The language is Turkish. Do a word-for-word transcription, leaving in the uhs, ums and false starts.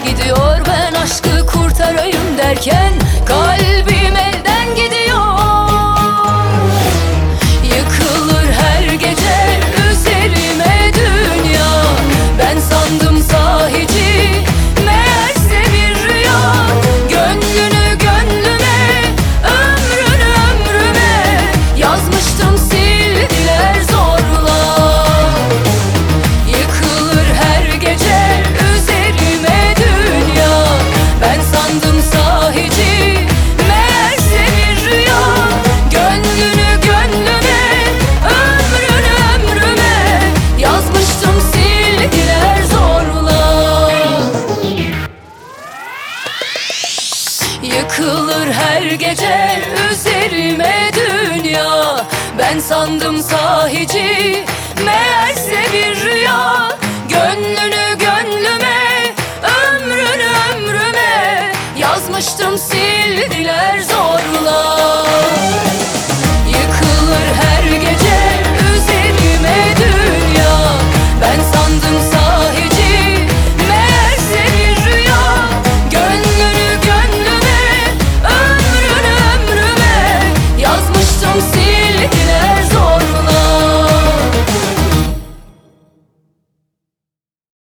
gidiyor. Ben aşkı kurtarayım derken kalbim elden gidiyor. Yıkılır her gece üzerime dünya. Ben sandım sahici, meğerse bir rüya. Gönlünü gönlüme, ömrünü ömrüme yazmıştım, sildiler zorla. Yıkılır her gece üzerime dünya. Ben sandım sahici, meğerse bir rüya. Gönlünü gönlüme, ömrünü ömrüme yazmıştım, sildiler zorla. Yıkılır her gece üzerime dünya. Ben sandım sahici, meğerse bir rüya. Gönlünü gönlüme, ömrünü ömrüme yazmıştım, sil